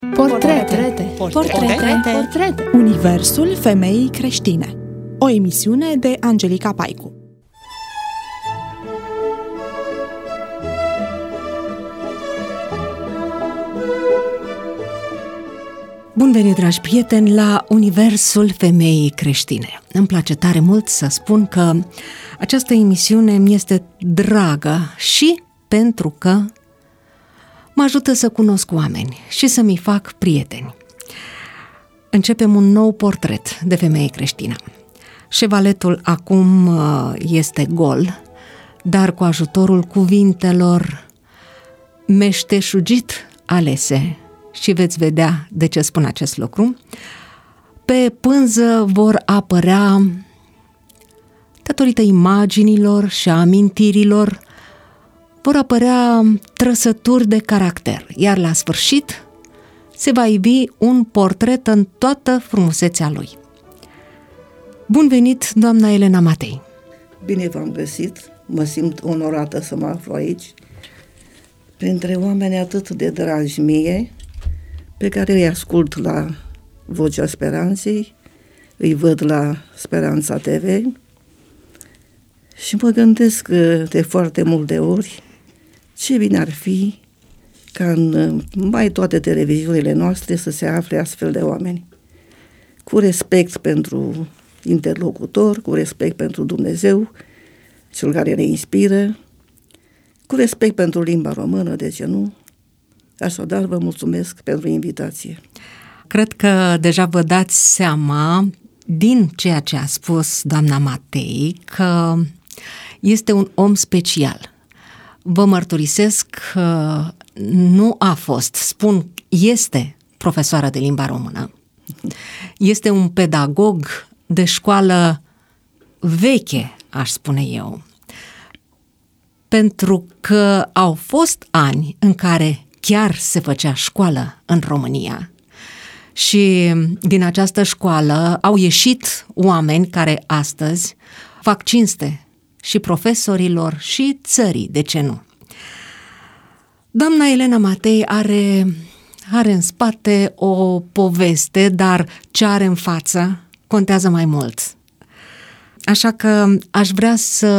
Portrete. Universul femeii creștine. O emisiune de Angelica Paicu. Bun venit, dragi prieteni, la Universul femeii creștine. Îmi place tare mult să spun că această emisiune mi este dragă și pentru că mă ajută să cunosc oameni și să-mi fac prieteni. Începem un nou portret de femeie creștină. Șevaletul acum este gol, dar cu ajutorul cuvintelor meșteșugit alese, și veți vedea de ce spun acest lucru, pe pânză vor apărea, datorită imaginilor și a amintirilor, vor apărea trăsături de caracter, iar la sfârșit se va ivi un portret în toată frumusețea lui. Bun venit, doamna Elena Matei! Bine v-am găsit, mă simt onorată să mă aflu aici, printre oameni atât de dragi mie, pe care îi ascult la Vocea Speranței, îi văd la Speranța TV și mă gândesc de foarte multe ori ce bine ar fi ca în mai toate televiziunile noastre să se afle astfel de oameni, cu respect pentru interlocutor, cu respect pentru Dumnezeu, cel care ne inspiră, cu respect pentru limba română, de ce nu? Așadar, vă mulțumesc pentru invitație. Cred că deja vă dați seama din ceea ce a spus doamna Matei că este un om special. Vă mărturisesc că nu a fost, spun, este profesoară de limba română. Este un pedagog de școală veche, aș spune eu. Pentru că au fost ani în care chiar se făcea școală în România și din această școală au ieșit oameni care astăzi fac cinste și profesorilor și țării, de ce nu? Doamna Elena Matei are în spate o poveste, dar ce are în față contează mai mult. Așa că aș vrea să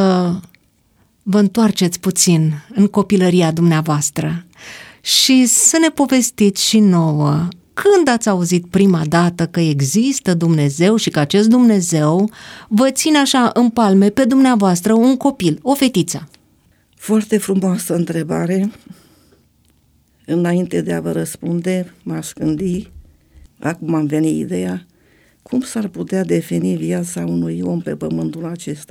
vă întoarceți puțin în copilăria dumneavoastră și să ne povestiți și nouă când ați auzit prima dată că există Dumnezeu și că acest Dumnezeu vă ține așa în palme pe dumneavoastră un copil, o fetiță. Foarte frumoasă întrebare. Înainte de a vă răspunde, m-aș gândi, acum am venit ideea, cum s-ar putea defini viața unui om pe pământul acesta?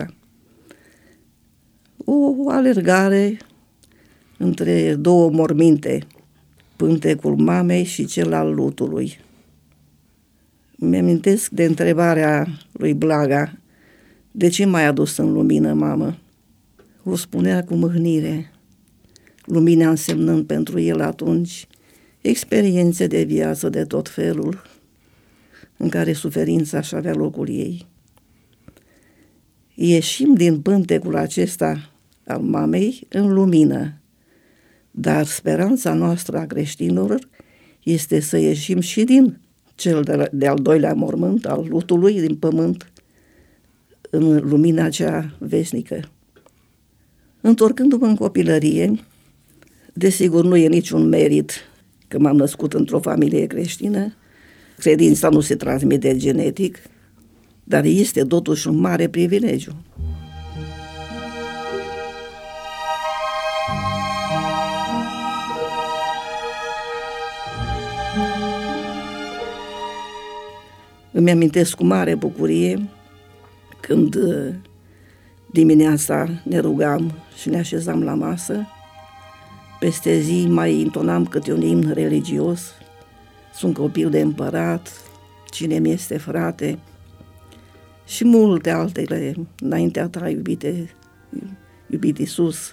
O alergare între două morminte, pântecul mamei și cel al lutului. Mi-amintesc de întrebarea lui Blaga, de ce m-ai adus în lumină, mamă? O spunea cu mâhnire, lumina însemnând pentru el atunci experiențe de viață de tot felul, în care suferința își avea locul ei. Ieșim din pântecul acesta al mamei în lumină, dar speranța noastră a creștinilor este să ieșim și din cel de-al doilea mormânt, al lutului, din pământ, în lumina cea veșnică. Întorcându-mă în copilărie, desigur nu e niciun merit că m-am născut într-o familie creștină, credința nu se transmite genetic, dar este totuși un mare privilegiu. Îmi amintesc cu mare bucurie când dimineața ne rugam și ne așezam la masă, peste zi mai intonam câte un imn religios, sunt copil de împărat, cine mi este frate și multe altele, înaintea ta, iubit Iisus.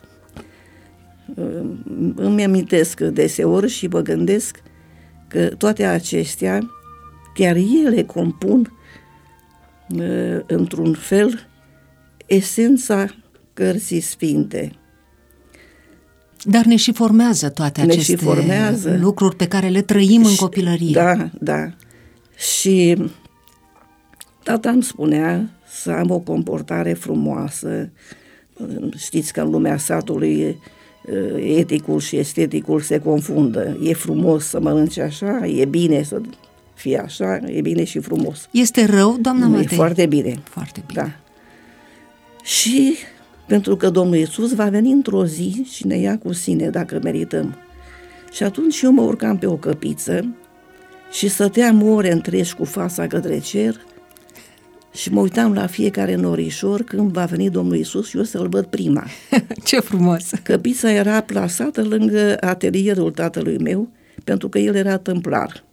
Îmi amintesc deseori și mă gândesc că toate acestea, chiar ele compun într-un fel esența cărții sfinte. Dar ne și formează toate aceste lucruri pe care le trăim în copilărie. Da, da. Și tata îmi spunea să am o comportare frumoasă. Știți că în lumea satului eticul și esteticul se confundă. E frumos să mănânci așa, e bine să fie așa, e bine și frumos. Este rău, doamna Matei? E foarte bine. Foarte bine. Da. Și pentru că Domnul Iisus va veni într-o zi și ne ia cu sine dacă merităm. Și atunci eu mă urcam pe o căpiță și stăteam ore întregi cu fața către cer și mă uitam la fiecare norișor când va veni Domnul Iisus și eu să-L văd prima. Ce frumos! Căpița era plasată lângă atelierul tatălui meu, pentru că el era tâmplar.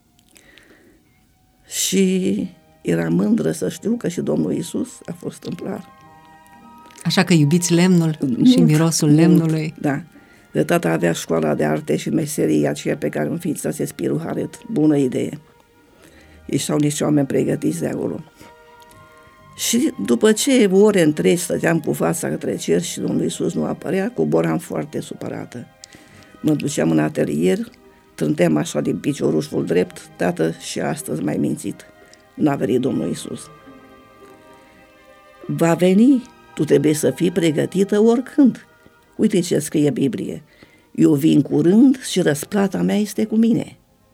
Și era mândră să știu că și Domnul Iisus a fost tâmplar. Așa că iubiți lemnul și mirosul lemnului. Da. De tata avea școala de arte și meserie aceea pe care înființase Spiru Haret. Bună idee. Ieșeau niște oameni pregătiți de acolo. Și după ce ore întregi stăteam cu fața către cer și Domnul Iisus nu apărea, coboram foarte supărată. Mă duceam în atelier, trânteam așa din piciorușul drept, tată, și astăzi m-ai mințit. N-a venit Domnul Iisus. Va veni, tu trebuie să fii pregătită oricând. Uite ce scrie Biblie. Eu vin curând și răsplata mea este cu mine.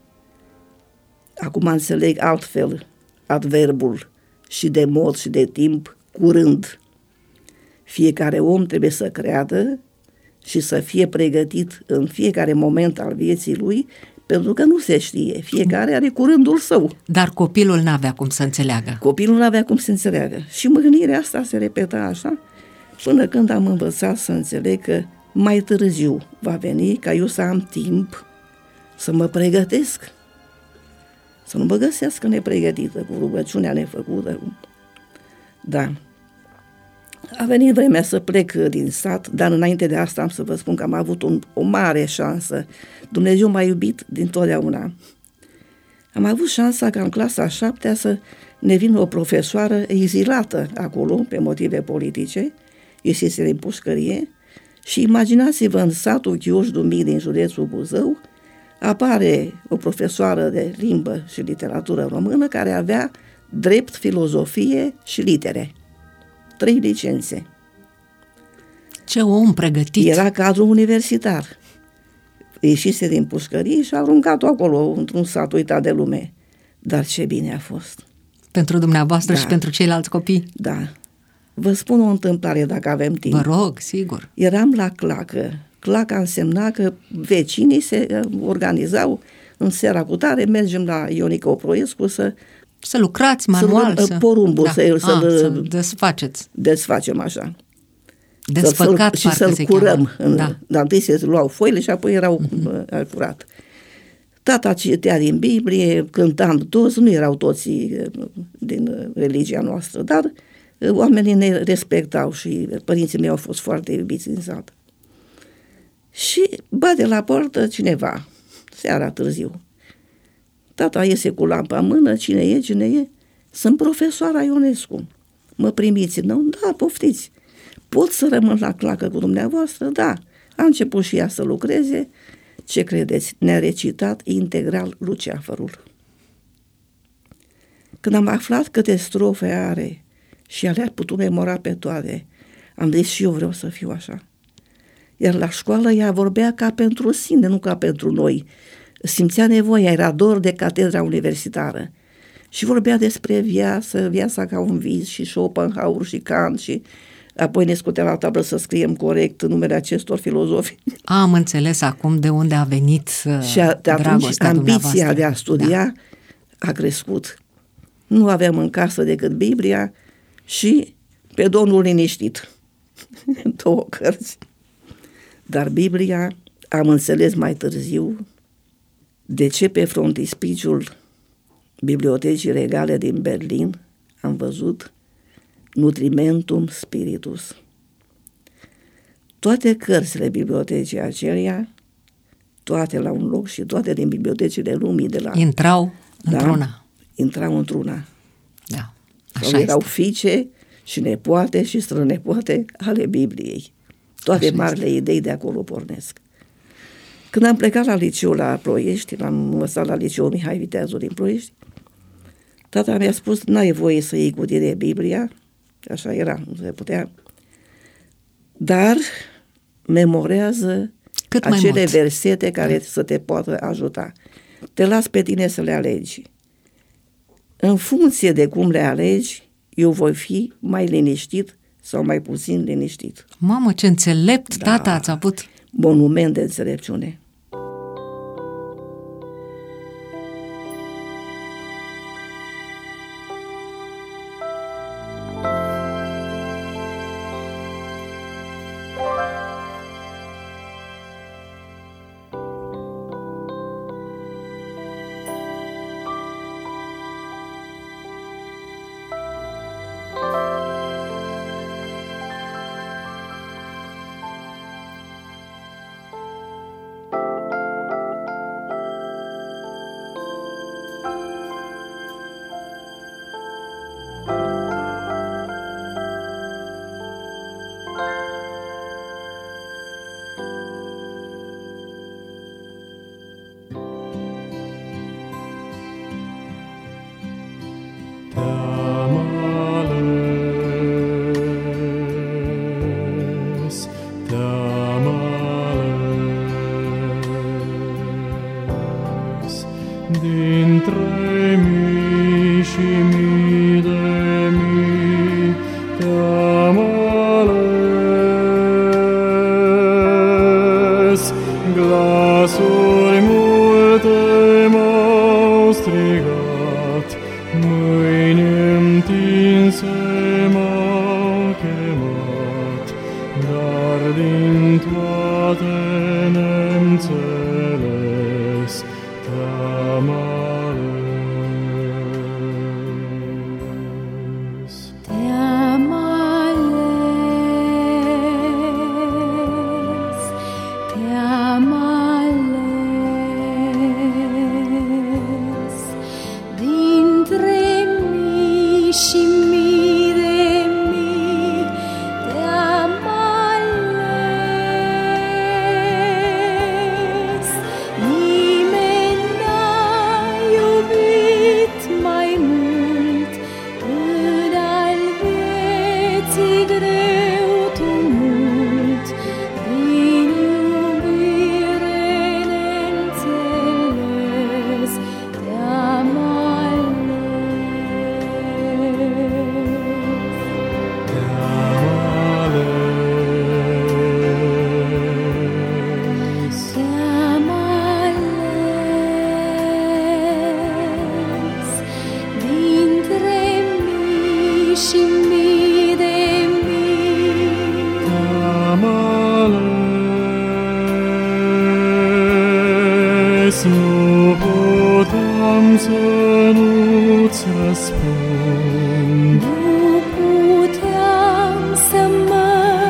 Acum înțeleg altfel adverbul și de mod și de timp, curând. Fiecare om trebuie să creadă și să fie pregătit în fiecare moment al vieții lui, pentru că nu se știe. Fiecare are curândul său. Dar copilul n-avea cum să înțeleagă. Copilul n-avea cum să înțeleagă. Și mâhnirea asta se repeta așa, până când am învățat să înțeleg că mai târziu va veni ca eu să am timp să mă pregătesc. Să nu mă găsească nepregătită, cu rugăciunea nefăcută. Da. A venit vremea să plec din sat, dar înainte de asta am să vă spun că am avut o mare șansă. Dumnezeu m-a iubit dintotdeauna. Am avut șansa ca în clasa 7-a să ne vină o profesoară exilată acolo, pe motive politice, ieșise din pușcărie, și imaginați-vă în satul Chioș-Dumii din județul Buzău, apare o profesoară de limbă și literatură română care avea drept, filozofie și litere. 3 licențe. Ce om pregătit! Era cadru universitar. Ieșise din pușcărie și a aruncat-o acolo, într-un sat uitat de lume. Dar ce bine a fost! Pentru dumneavoastră și pentru ceilalți copii. Da. Vă spun o întâmplare dacă avem timp. Vă rog, sigur. Eram la clacă. Claca însemna că vecinii se organizau în seara cu tare, mergem la Ionica Oproiescu să lucrați manual, porumbul, să desfaceți. Desfacem așa. Desfăcat, și să-l curăm. Dar întâi se luau foile și apoi erau curat. Tata citea din Biblie, cântam toți, nu erau toți din religia noastră, dar oamenii ne respectau și părinții mei au fost foarte iubiți în sat. Și bate la portă cineva, seara târziu. Tata iese cu lampa în mână, cine e? Sunt profesoara Ionescu. Mă primiți? Nu? Da, poftiți. Pot să rămân la clacă cu dumneavoastră? Da. A început și ea să lucreze. Ce credeți? Ne-a recitat integral Luceafărul. Când am aflat câte strofe are și le-a putut memora pe toate, am zis și eu vreau să fiu așa. Iar la școală ea vorbea ca pentru sine, nu ca pentru noi. Simțea nevoia, era dor de catedra universitară. Și vorbea despre viața ca un vis, și Schopenhauer și Kant, și apoi ne scotea la tablă să scriem corect numele acestor filozofi. Am înțeles acum de unde a venit și atunci ambiția de a studia a crescut. Nu aveam în casă decât Biblia și pe Domnul liniștit. 2 cărți. Dar Biblia am înțeles mai târziu de ce pe frontispiciul Bibliotecii Regale din Berlin am văzut Nutrimentum Spiritus. Toate cărțile bibliotecii aceleia, toate la un loc și toate din bibliotecile lumii de la... Intrau într-una. Intrau într-una. Da, așa erau fiice și nepoate și strănepoate ale Bibliei. Toate Așa marile idei de acolo pornesc. Când am plecat la liceu la Ploiești, l-am învățat la liceu Mihai Viteazu din Ploiești, tata mi-a spus, n-ai voie să iei cu tine Biblia, așa era, nu se putea, dar memorează Cât mai acele mult. versete care să te poată ajuta. Te las pe tine să le alegi. În funcție de cum le alegi, eu voi fi mai liniștit sau mai puțin liniștit. Mamă, ce înțelept, Da. tata, ați avut. Monument de înțelepciune. Dintre mii și mii de mii te-am ales. Glasuri multe m-au strigat, mâini întinse m-au chemat, dar din toate neînțeles te-am ales. Te-am ales, te-am ales, dintre mii și mii de mii, te-am ales. Nimeni n-a iubit mai mult în al vieții greu tumult, din iubire neînțeles te-am ales. Te-am ales, dintre mii și mii de mii. Te-am ales, nu puteam să nu-ți răspund. Nu puteam să mă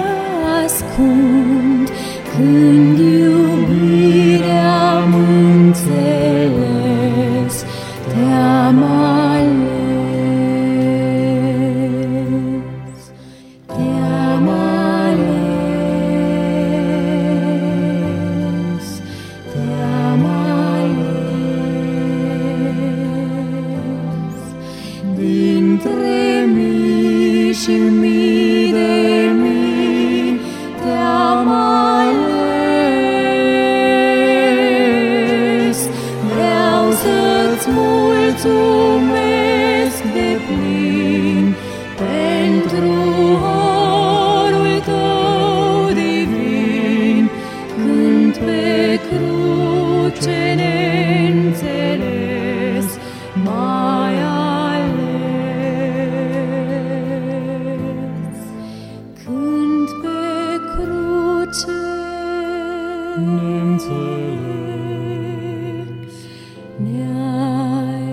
ascund când iubirea am înțeles, te-am ales, te-am ales, te-am ales, dintre mii și mii de mii, te-am ales. Vreau să-ți mulțumesc deplin pentru harul tău divin, când pe cruce neînțeles m-ai ales. Când pe cruce Neînțeles. ne-ai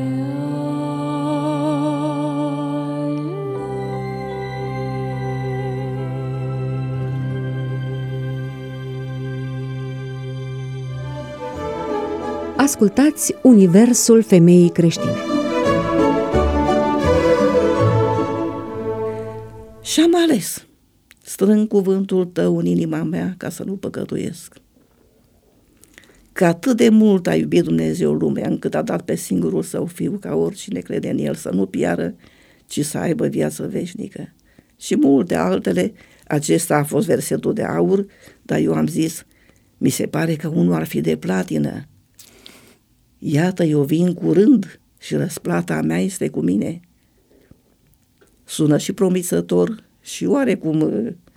Ascultați Universul Femeii Creștine. Și am ales strâng cuvântul tău în inima mea ca să nu păcătuiesc. Că atât de mult a iubit Dumnezeu lumea încât a dat pe singurul său Fiu ca oricine crede în El să nu piară, ci să aibă viață veșnică. Și multe altele, acesta a fost versetul de aur, dar eu am zis, mi se pare că unul ar fi de platină. Iată, eu vin curând și răsplata mea este cu mine. Sună și promițător și oarecum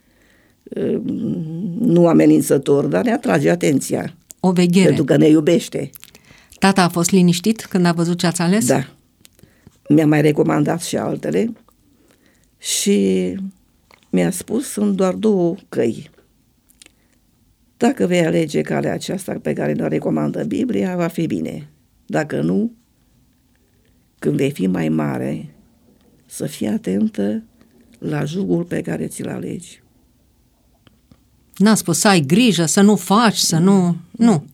nu amenințător, dar ne atrage atenția. O veghere. Pentru că ne iubește. Tata a fost liniștit când a văzut ce ați ales? Da. Mi-a mai recomandat și altele și mi-a spus, sunt doar 2 căi. Dacă vei alege calea aceasta pe care ne-o recomandă Biblia, va fi bine. Dacă nu, când vei fi mai mare, să fii atentă la jugul pe care ți-l alegi. N-a spus să ai grijă, să nu faci, să nu... Nu.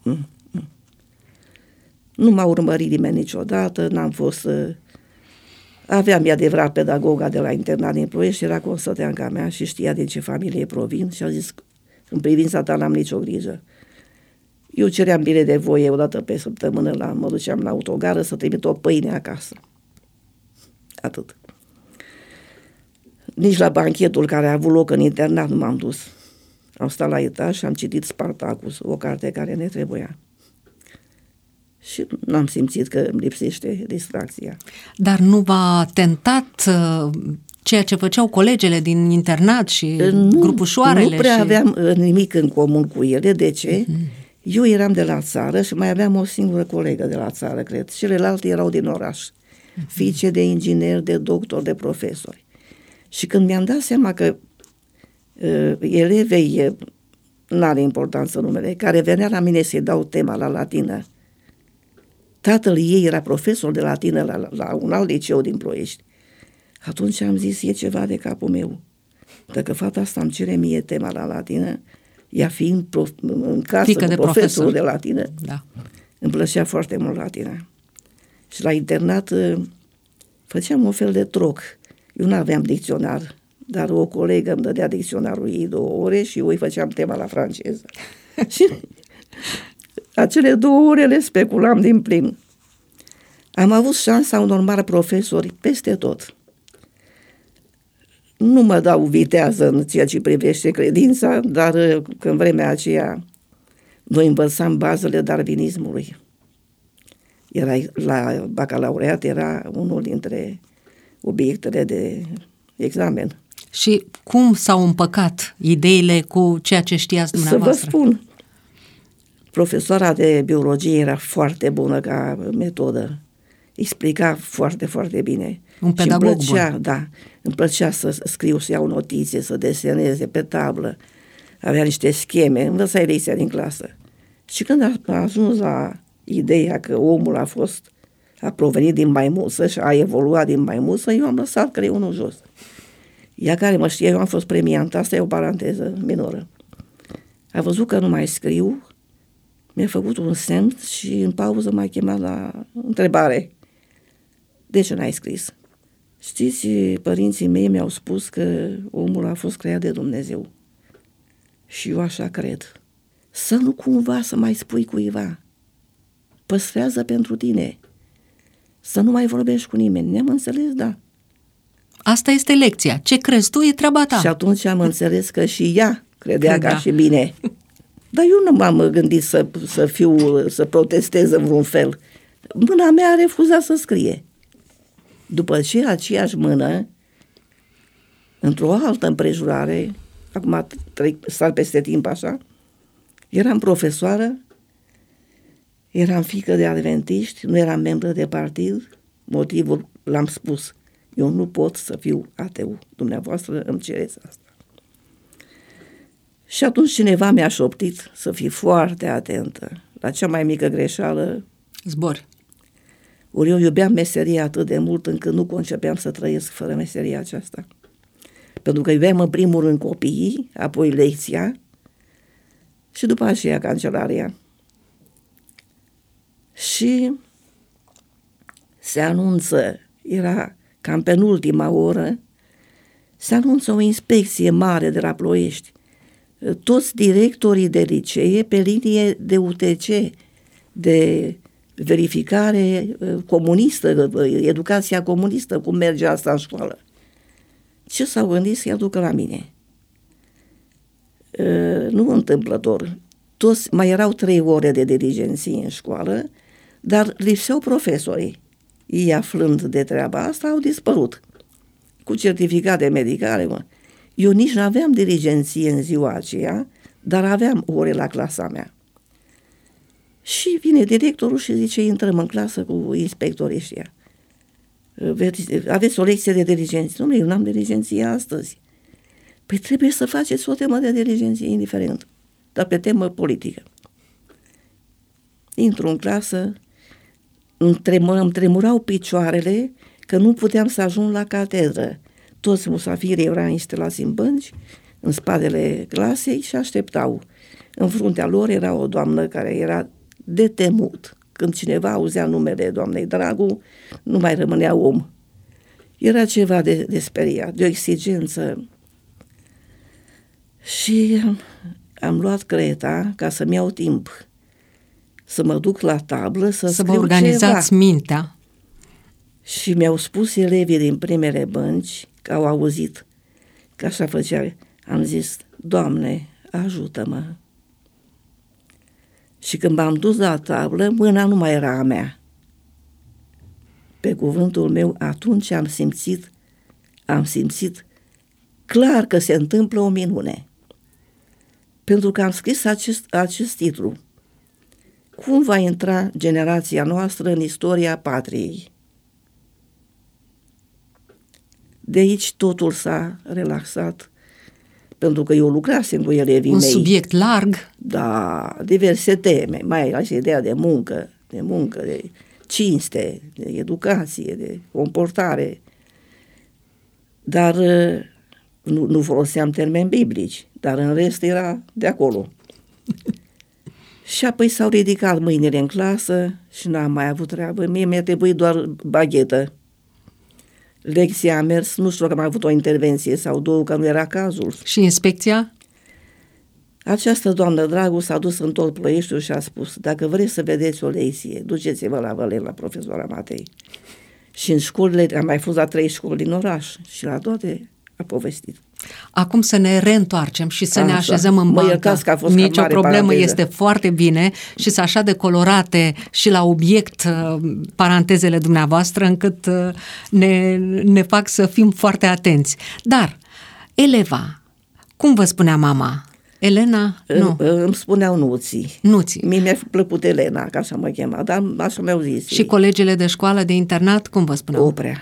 Nu m-a urmărit nimeni niciodată, n-am fost... Aveam, e adevărat, pedagoga de la internat din Ploiești, era consăteanca mea și știa din ce familie provin și a zis, în privința ta n-am nicio grijă. Eu ceream bine de voie o dată pe săptămână, mă duceam la autogară să trimit o pâine acasă. Atât. Nici la banchetul care a avut loc în internat nu m-am dus. Am stat la etaj și am citit Spartacus, o carte care ne trebuia. Și n-am simțit că îmi lipsește distracția. Dar nu v-a tentat ceea ce făceau colegele din internat și grupușoarele? Nu prea aveam nimic în comun cu ele. De ce? Eu eram de la țară și mai aveam o singură colegă de la țară, cred. Celelalte erau din oraș. Fiice de ingineri, de doctori, de profesori. Și când mi-am dat seama că elevei, n-are importanță numele, care venea la mine să-i dau tema la latină, tatăl ei era profesor de latină la un alt liceu din Ploiești. Atunci am zis, e ceva de capul meu. Dacă fata asta îmi cere mie tema la latină, ea fiind în casă cu profesorul de latină, da. Îmi plăcea foarte mult latina. Și la internat făceam un fel de troc. Eu nu aveam dicționar, dar o colegă îmi dădea dicționarul ei 2 ore și eu îi făceam tema la franceză. Și acele 2 ore le speculam din plin. Am avut șansa unor mari profesori peste tot. Nu mă dau vitează în ceea ce privește credința, dar în vremea aceea noi învățam bazele darwinismului. Era, la bacalaureat era unul dintre obiectele de examen. Și cum s-au împăcat ideile cu ceea ce știați dumneavoastră? Să vă spun, profesoara de biologie era foarte bună ca metodă. Explica foarte, foarte bine. Un pedagog îmi plăcea, bun. Da, îmi plăcea să scriu, să iau notițe, să deseneze pe tablă. Avea niște scheme, învăța lecția din clasă. Și când a ajuns la ideea că omul a provenit din maimuță și a evoluat din maimuță, eu am lăsat creionul jos. Ea care mă știe, eu am fost premiantă, asta e o paranteză minoră. A văzut că nu mai scriu, mi-a făcut un semn și în pauză m-a chemat la întrebare. De ce n-ai scris? Știți, părinții mei mi-au spus că omul a fost creat de Dumnezeu. Și eu așa cred. Să nu cumva să mai spui cuiva. Păstrează pentru tine. Să nu mai vorbești cu nimeni. Ne-am înțeles, da. Asta este lecția. Ce crezi tu e treaba ta. Și atunci am înțeles că și ea credea ca și bine. Dar eu nu m-am gândit să protestez în vreun fel. Mâna mea a refuzat să scrie. După ce aceeași mână, într-o altă împrejurare, acum sar peste timp așa, eram profesoară, eram fiică de adventiști, nu eram membră de partid, motivul l-am spus. Eu nu pot să fiu ateu, dumneavoastră îmi cereți asta. Și atunci cineva mi-a șoptit să fii foarte atentă. La cea mai mică greșeală zbori. Ori eu iubeam meseria atât de mult încât nu concepeam să trăiesc fără meseria aceasta. Pentru că iubeam în primul rând copiii, apoi lecția și după aceea cancelaria. Și se anunță, era cam penultima oră, Se anunță o inspecție mare de la Ploiești. Toți directorii de licee pe linie de UTC, de verificare comunistă, educația comunistă, cum merge asta în școală. Ce s-au gândit să-i aducă la mine? Nu întâmplător. Toți, mai erau 3 ore de dirigenție în școală, dar lipseau profesorii. Ei, aflând de treaba asta, au dispărut. Cu certificate medicale. Eu nici nu aveam dirigenție în ziua aceea, dar aveam ore la clasa mea. Și vine directorul și zice, intrăm în clasă cu inspectorii ăștia. Aveți o lecție de dirigenție? Nu, eu n-am dirigenție astăzi. Păi trebuie să faceți o temă de dirigenție, indiferent, dar pe temă politică. Intru în clasă, îmi tremurau picioarele că nu puteam să ajung la catedră. Toți musafirii erau instalați în bănci, în spatele clasei și așteptau. În fruntea lor era o doamnă care era de temut. Când cineva auzea numele doamnei Dragu, nu mai rămânea om. Era ceva de speriat, de o exigență. Și am luat creta ca să-mi iau timp, să mă duc la tablă, să scriu vă organizați ceva. mintea. Și mi-au spus elevii din primele bănci, că au auzit că așa făcea. Am zis, Doamne, ajută-mă. Și când m-am dus la tablă, mâna nu mai era a mea. Pe cuvântul meu, atunci am simțit clar că se întâmplă o minune. Pentru că am scris acest titlu. Cum va intra generația noastră în istoria patriei? De aici totul s-a relaxat, pentru că eu lucrasem cu elevii mei. Un subiect larg. Da, diverse teme, mai ales ideea de muncă, de cinste, de educație, de comportare. Dar nu foloseam termeni biblici, dar în rest era de acolo. Și apoi s-au ridicat mâinile în clasă și n-am mai avut treabă. Mie mi-a trebuit doar baghetă. Lecția a mers, nu știu că am avut o intervenție sau 2, că nu era cazul. Și inspecția? Această doamnă Dragu s-a dus în tot Ploieștiul și a spus, dacă vreți să vedeți o lecție, duceți-vă la Vălen, la profesoara Matei. Și în școlile, am mai fost la 3 școli din oraș și la toate a povestit. Acum să ne reîntoarcem și să ne așezăm în bancă. Mă iertați că a fost nicio mare problemă, paranteză. este foarte bine și sunt așa de colorate și la obiect parantezele dumneavoastră încât ne fac să fim foarte atenți. Dar, Eleva, cum vă spunea mama? Elena? Nu. Îmi spuneau Nuții. Nuții. Mie mi-a plăcut Elena, ca așa mă chema, dar așa mi-au zis. Și colegele de școală, de internat, cum vă spuneau? Oprea.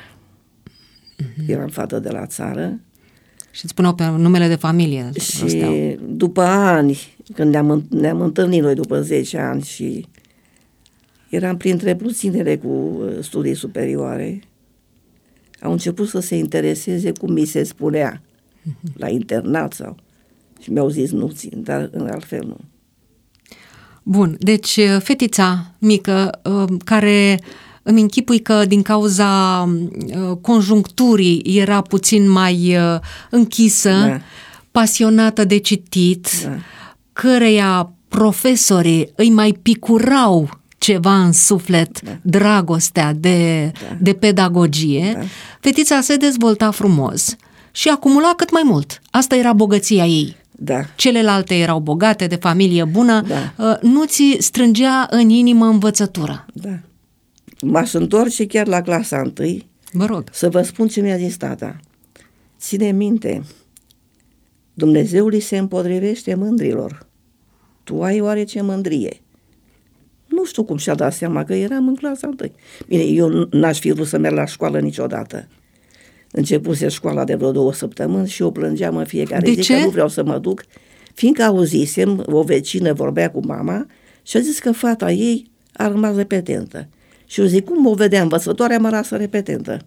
Eram fată de la țară. Și îți spuneau pe numele de familie. Și după ani, când ne-am întâlnit noi după 10 ani și eram printre puținele cu studii superioare, au început să se intereseze cum mi se spunea la internat sau... Și mi-au zis Nuții, dar în altfel nu. Bun, deci fetița mică care îmi închipui că din cauza conjuncturii era puțin mai închisă, da, pasionată de citit, da, căreia profesorii îi mai picurau ceva în suflet, da, dragostea de pedagogie, da, fetița se dezvolta frumos și acumula cât mai mult. Asta era bogăția ei. Da. Celelalte erau bogate, de familie bună, da, Nuții strângea în inimă învățătura. Da. M-aș întoarce chiar la clasa 1. Vă rog. Să vă spun ce mi-a zis tata. Ține minte, Dumnezeul îi se împotrivește mândrilor. Tu ai oarece mândrie. Nu știu cum și-a dat seama că eram în clasa 1. Bine, eu n-aș fi vrut să merg la școală niciodată. Începuse școala de vreo 2 săptămâni și eu plângeam în fiecare zi că nu vreau să mă duc, fiindcă auzisem, o vecină vorbea cu mama și a zis că fata ei a rămas repetentă. Și eu zic, cum o vedea învățătoarea, mă rasă repetentă.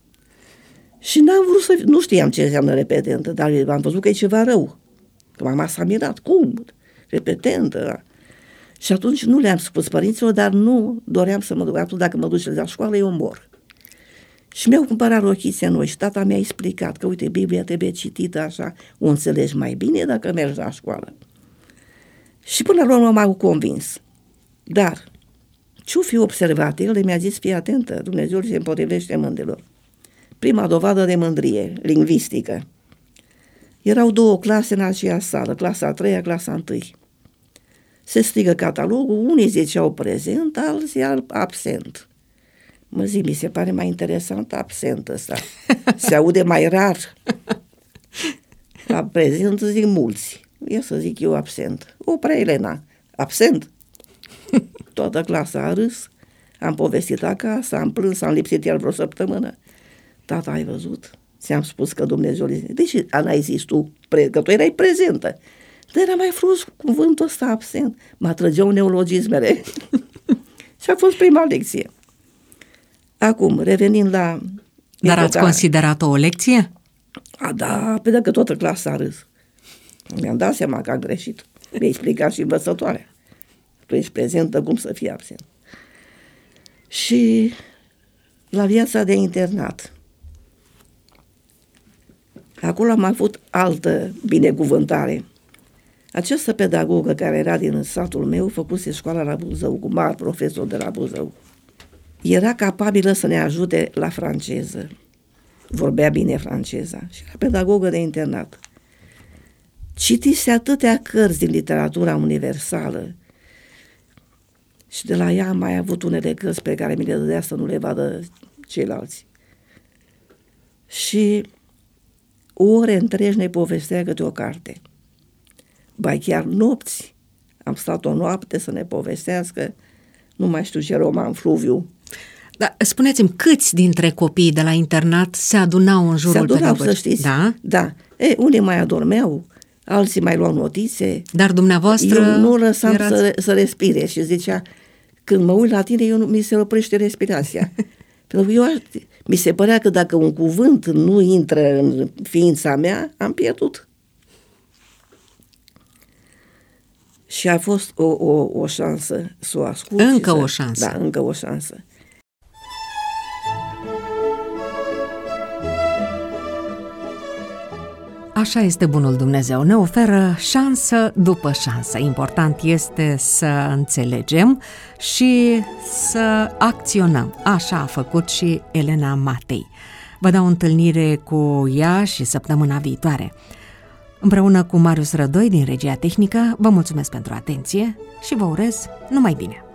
Și n-am vrut să... Nu știam ce înseamnă repetentă, dar am văzut că e ceva rău. Că mama s-a mirat. Cum? Repetentă? Și atunci nu le-am spus părinților, dar nu doream să mă duc. Atunci, dacă mă duce la școală, eu mor. Și mi-au cumpărat rochițe noi și tata mi-a explicat că, uite, Biblia trebuie citită așa, o înțelegi mai bine dacă mergi la școală. Și până la urmă m-au convins. Dar ce-o fi observat? El mi-a zis, fii atentă, Dumnezeu se împotrivește mândrilor. Prima dovadă de mândrie, lingvistică. Erau 2 clase în aceeași sală, clasa a 3-a, clasa a 1. Se strigă catalogul, unii ziceau prezent, alții absent. Mă zic, mi se pare mai interesant absent ăsta. Se aude mai rar. La prezent zic mulți. Ia să zic eu absent. Oprea Elena, absent. Toată clasa a râs, am povestit acasă, am plâns, am lipsit el vreo săptămână. Tata, ai văzut? Ți-am spus că Dumnezeu le zice. Deci n-ai zis tu, că tu erai prezentă. Dar era mai frumos cuvântul ăsta absent. Mă atrăgeau neologismele. Și a fost prima lecție. Acum, revenind la... Dar ați considerat-o o lecție? Da, pe dacă toată clasa a râs. Mi-am dat seama că am greșit. Mi-a explicat și învățătoarea. Tu ești prezentă, cum să fii absent. Și la viața de internat. Acolo am avut altă binecuvântare. Această pedagogă care era din satul meu, făcuse școala la Buzău, cu mari profesor de la Buzău. Era capabilă să ne ajute la franceză. Vorbea bine franceza și era pedagogă de internat. Citise atâtea cărți din literatura universală și de la ea am mai avut unele cărți pe care mi le dădea să nu le vadă ceilalți. Și ore întregi ne povestea câte o carte. Ba chiar nopți. Am stat o noapte să ne povestească, nu mai știu ce roman, Fluviu. Dar spuneți-mi, câți dintre copiii de la internat se adunau în jurul pedagogului? Să știți. Da? Da. Unii mai adormeau, alții mai luau notițe. Dar dumneavoastră... Eu nu lăsam să respire și zicea, când mă uit la tine, mi se oprește respirația. Pentru că mi se părea că dacă un cuvânt nu intră în ființa mea, am pierdut. Și a fost o șansă să o ascult. Încă o șansă. Da, încă o șansă. Așa este bunul Dumnezeu, ne oferă șansă după șansă. Important este să înțelegem și să acționăm. Așa a făcut și Elena Matei. Vă dau întâlnire cu ea și săptămâna viitoare. Împreună cu Marius Rădoi din Regia Tehnică, vă mulțumesc pentru atenție și vă urez numai bine!